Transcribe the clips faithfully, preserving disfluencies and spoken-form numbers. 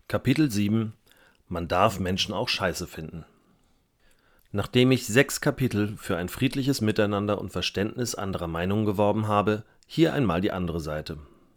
Kapitel sieben: Man darf Menschen auch scheiße finden. Nachdem ich sechs Kapitel für ein friedliches Miteinander und Verständnis anderer Meinungen geworben habe, hier einmal die andere Seite.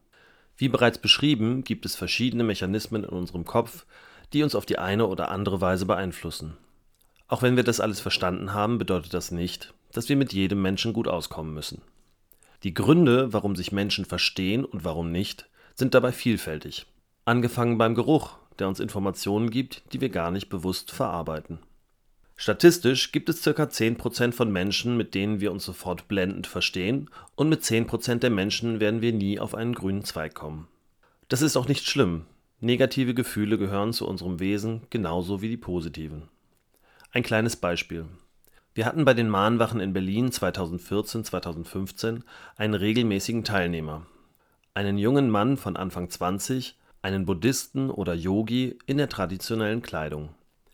Wie bereits beschrieben, gibt es verschiedene Mechanismen in unserem Kopf, die uns auf die eine oder andere Weise beeinflussen. Auch wenn wir das alles verstanden haben, bedeutet das nicht, dass wir mit jedem Menschen gut auskommen müssen. Die Gründe, warum sich Menschen verstehen und warum nicht, sind dabei vielfältig. Angefangen beim Geruch, der uns Informationen gibt, die wir gar nicht bewusst verarbeiten. Statistisch gibt es ca. zehn Prozent von Menschen, mit denen wir uns sofort blendend verstehen, und mit zehn Prozent der Menschen werden wir nie auf einen grünen Zweig kommen. Das ist auch nicht schlimm. Negative Gefühle gehören zu unserem Wesen genauso wie die positiven. Ein kleines Beispiel. Wir hatten bei den Mahnwachen in Berlin zweitausendvierzehn zweitausendfünfzehn einen regelmäßigen Teilnehmer. Einen jungen Mann von Anfang zwanzig, einen Buddhisten oder Yogi in der traditionellen Kleidung.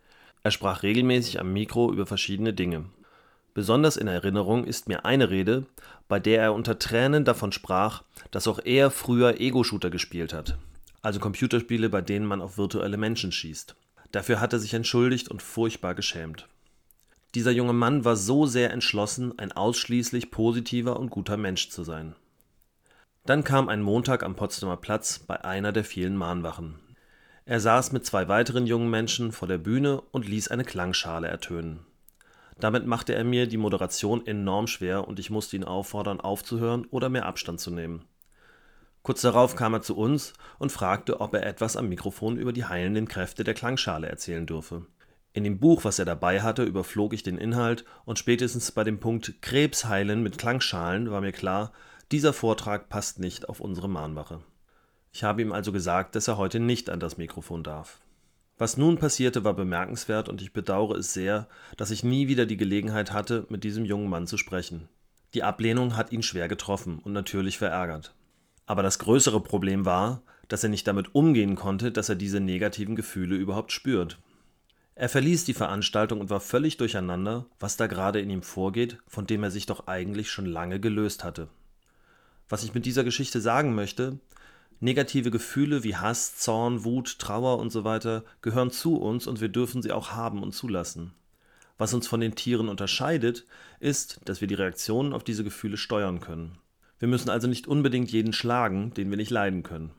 Er sprach regelmäßig am Mikro über verschiedene Dinge. Besonders in Erinnerung ist mir eine Rede, bei der er unter Tränen davon sprach, dass auch er früher Ego-Shooter gespielt hat, also Computerspiele, bei denen man auf virtuelle Menschen schießt. Dafür hat er sich entschuldigt und furchtbar geschämt. Dieser junge Mann war so sehr entschlossen, ein ausschließlich positiver und guter Mensch zu sein. Dann kam ein Montag am Potsdamer Platz bei einer der vielen Mahnwachen. Er saß mit zwei weiteren jungen Menschen vor der Bühne und ließ eine Klangschale ertönen. Damit machte er mir die Moderation enorm schwer und ich musste ihn auffordern, aufzuhören oder mehr Abstand zu nehmen. Kurz darauf kam er zu uns und fragte, ob er etwas am Mikrofon über die heilenden Kräfte der Klangschale erzählen dürfe. In dem Buch, was er dabei hatte, überflog ich den Inhalt und spätestens bei dem Punkt Krebs heilen mit Klangschalen war mir klar, dieser Vortrag passt nicht auf unsere Mahnwache. Ich habe ihm also gesagt, dass er heute nicht an das Mikrofon darf. Was nun passierte, war bemerkenswert und ich bedauere es sehr, dass ich nie wieder die Gelegenheit hatte, mit diesem jungen Mann zu sprechen. Die Ablehnung hat ihn schwer getroffen und natürlich verärgert. Aber das größere Problem war, dass er nicht damit umgehen konnte, dass er diese negativen Gefühle überhaupt spürt. Er verließ die Veranstaltung und war völlig durcheinander, was da gerade in ihm vorgeht, von dem er sich doch eigentlich schon lange gelöst hatte. Was ich mit dieser Geschichte sagen möchte: Negative Gefühle wie Hass, Zorn, Wut, Trauer und so weiter gehören zu uns und wir dürfen sie auch haben und zulassen. Was uns von den Tieren unterscheidet, ist, dass wir die Reaktionen auf diese Gefühle steuern können. Wir müssen also nicht unbedingt jeden schlagen, den wir nicht leiden können.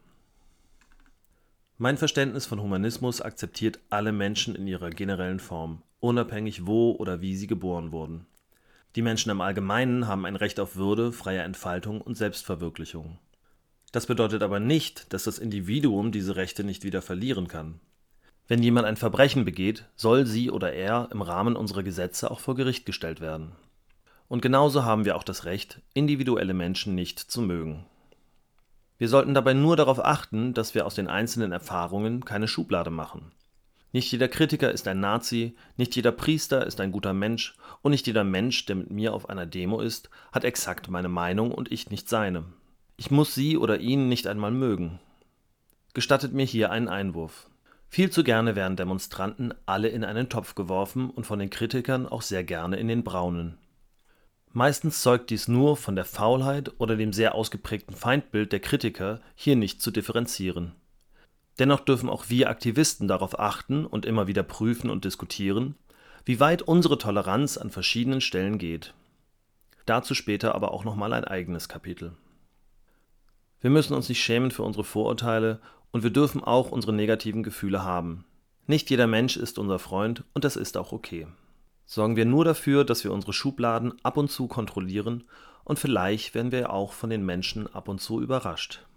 Mein Verständnis von Humanismus akzeptiert alle Menschen in ihrer generellen Form, unabhängig wo oder wie sie geboren wurden. Die Menschen im Allgemeinen haben ein Recht auf Würde, freie Entfaltung und Selbstverwirklichung. Das bedeutet aber nicht, dass das Individuum diese Rechte nicht wieder verlieren kann. Wenn jemand ein Verbrechen begeht, soll sie oder er im Rahmen unserer Gesetze auch vor Gericht gestellt werden. Und genauso haben wir auch das Recht, individuelle Menschen nicht zu mögen. Wir sollten dabei nur darauf achten, dass wir aus den einzelnen Erfahrungen keine Schublade machen. Nicht jeder Kritiker ist ein Nazi, nicht jeder Priester ist ein guter Mensch und nicht jeder Mensch, der mit mir auf einer Demo ist, hat exakt meine Meinung und ich nicht seine. Ich muss sie oder ihn nicht einmal mögen. Gestattet mir hier einen Einwurf. Viel zu gerne werden Demonstranten alle in einen Topf geworfen und von den Kritikern auch sehr gerne in den braunen. Meistens zeugt dies nur von der Faulheit oder dem sehr ausgeprägten Feindbild der Kritiker, hier nicht zu differenzieren. Dennoch dürfen auch wir Aktivisten darauf achten und immer wieder prüfen und diskutieren, wie weit unsere Toleranz an verschiedenen Stellen geht. Dazu später aber auch nochmal ein eigenes Kapitel. Wir müssen uns nicht schämen für unsere Vorurteile und wir dürfen auch unsere negativen Gefühle haben. Nicht jeder Mensch ist unser Freund und das ist auch okay. Sorgen wir nur dafür, dass wir unsere Schubladen ab und zu kontrollieren und vielleicht werden wir auch von den Menschen ab und zu überrascht.